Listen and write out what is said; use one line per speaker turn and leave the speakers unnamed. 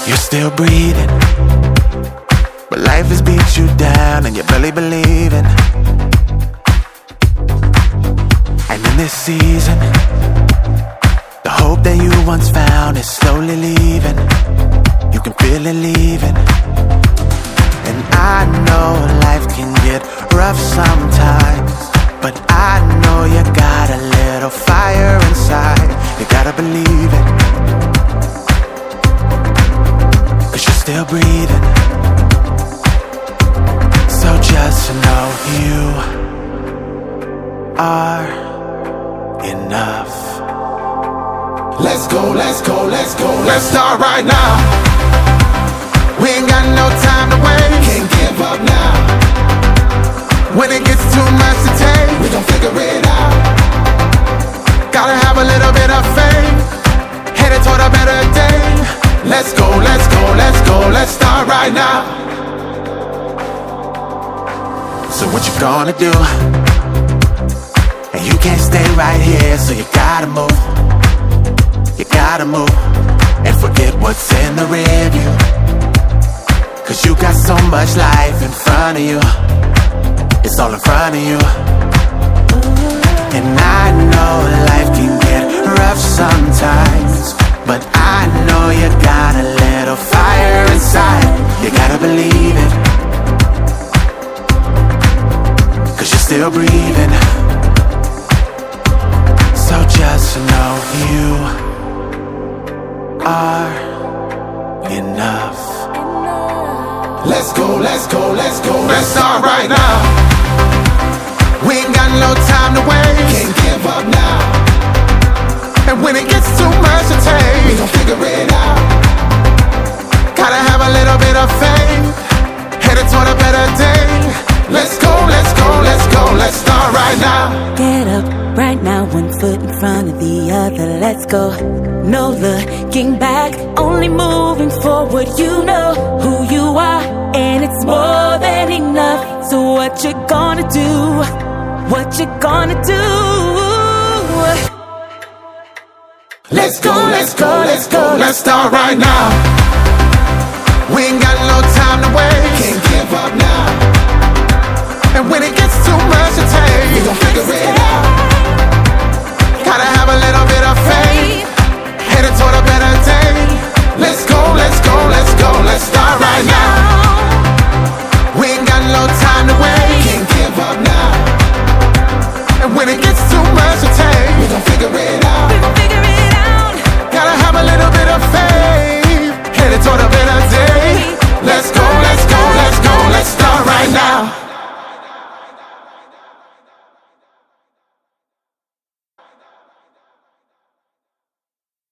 You're still breathing, but life has beat you down and you're barely believing. And in this season, the hope that you once found is slowly leaving. You can feel it leaving. And I know life can get rough sometimes, but I know you got a little fire inside. You gotta believe it, 'cause you're still breathing. So just know you are enough.
Let's go, let's go, let's go. Let's start right now. We ain't got no time to wait. Can't give up now. When it gets too much to take, we gon' figure it out. Gotta have a little bit of faith, headed toward a better day. Let's go, let's go, let's go. Let's start right now.
So what you gonna do? And you can't stay right here, so you gotta move. You gotta move and forget what's in the rear view, 'cause you got so much life in front of you. It's all in front of you. And I know life can get rough sometimes, but I know you got a little fire inside. You gotta believe it, 'cause you're still breathing. So just know you are enough.
Let's go, let's go, let's go. Let's start right now. We ain't got no time to wait. Can't give up now. And when it gets too much to take, we gon' figure it out. Gotta have a little bit of faith, headed toward a better day. Let's go, let's go, let's go. Let's start right now.
Get up right now, one foot in front of the other. Let's go. No looking back, only moving forward. You know who you are, and it's more than enough. So what you gonna do? What you gonna do?
Let's go, let's go, let's go. Let's start right now. We ain't got no time to wait. Can't give up now. And when it gets too much to take, we gon' figure it out. Gotta have a little bit of faith,